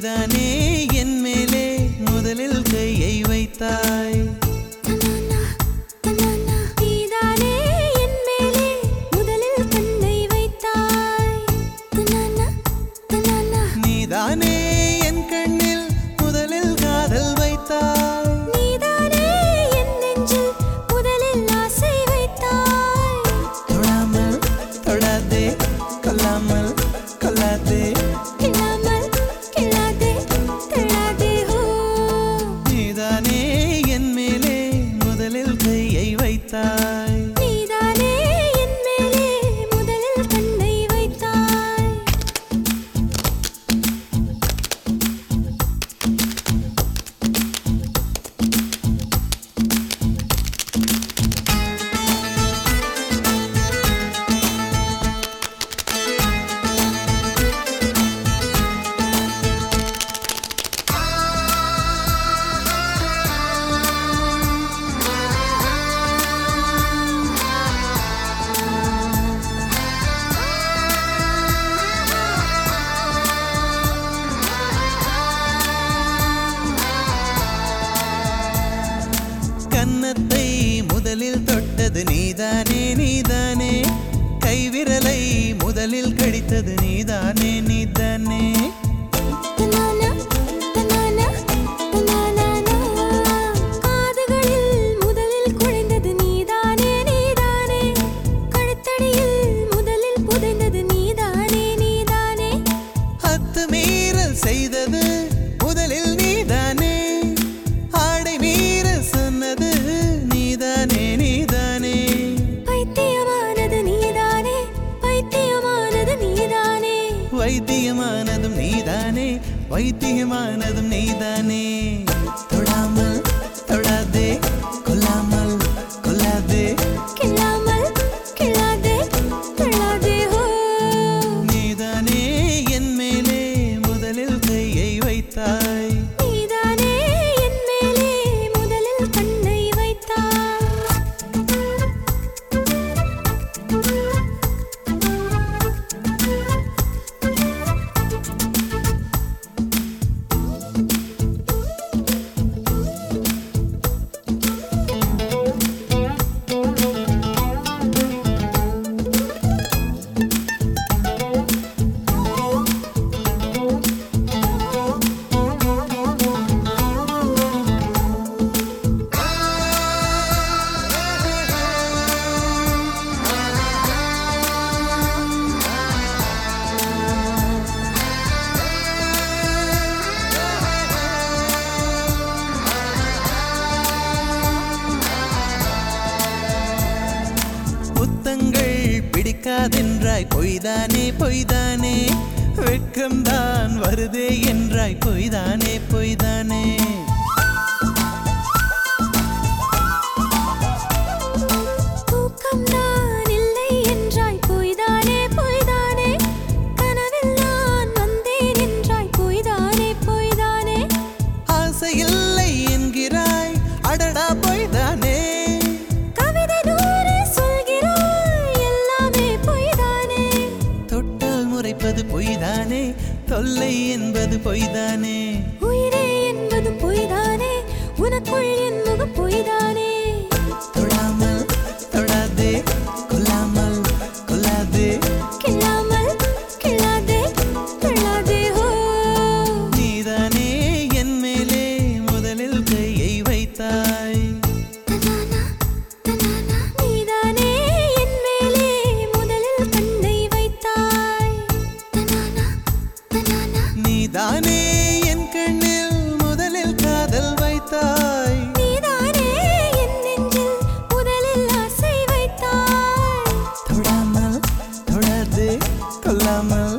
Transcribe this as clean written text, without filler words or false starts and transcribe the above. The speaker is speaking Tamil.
நீதானே என் மேலே முதலில் கையை வைத்தாய். நீதானே என் மேலே முதலில் கண்ணை வைத்தாய். நீதானே என் கண்ணில் முதலில் காதல் வைத்தாய். நீதானே என் நெஞ்சில் முதலில் ஆசை வைத்தாய். தொடாமல் தொடாதே கொல்லாமல் கொல்லாதே கிள்ளாமல் கிள்ளாதே தள்ளாதே ஹோ. நீதானே என் மேலே முதலில் கையை வைத்தாய். நீதானே என் மேலே முதலில் கண்ணை வைத்தாய். கன்னத்தை முதலில் தொட்டது நீதானே நீதானே. கைவிரலை முதலில் கடித்தது நீதானே நீதானே. தனானா தனானா தனானா. காதுகளில் முதலில் குழைந்தது நீதானே நீதானே. கழுத்தடியில் முதலில் புதைந்தது நீதானே நீதானே. அத்துமீறல் செய்தது முதலில் நீதானே. ஆடை மீற சொன்னது நீதானே நீதானே. பைத்தியமானது நீதானே பைத்தியமானது நீதானே. வைத்தியமானதும் நீதானே வைத்தியமானதும் நீதானே. தொடாமல் தொடாதே கொல்லாமல் கொல்லாதே கிள்ளாமல் கிள்ளாதே தள்ளாதே ஹோ. நீதானே என் மேலே முதலில் கையை வைத்தாய். நீதானே என் மேலே முதலில் கண்ணை வைத்தாய். புத்தங்கள் பிடிக்காதென்றாய் பொய்தானே பொய்தானே. வெட்கம்தான் வருதே என்றாய் பொய்தானே பொய்தானே. தூக்கம்தான் இல்லை என்றாய் பொய்தானே பொய்தானே. கனவில் நான் வந்தேன் என்றாய் பொய்தானே பொய்தானே. ஆசை இல்லை என்கிறாய் அடடா பொய்தானே. கவிதை நூறு சொல்கிறாய் எல்லாமே பொய்தானே. தொட்டால் முறைப்பது பொய்தானே. தொல்லை என்பது பொய்தானே. உயிரே என்பது பொய்தானே. உனக்குள் என் முகம் பொய்தானே. தொடாமல் தொடாதே கொல்லாமல் கொல்லாதே கிள்ளாமல் கிள்ளாதே தள்ளாதே ஹோ. நீதானே என் மேலே முதலில் கையை வைத்தாய். தனானா தனானா. நீதானே என் மேலே முதலில் கண்ணை வைத்தாய். தனானா தனானா. நீதானே என் கண்ணில் முதலில் காதல் வைத்தாய். நீதானே என் நெஞ்சில் முதலில் ஆசை வைத்தாய். தொடாமல் தொடாதே கொல்லாமல்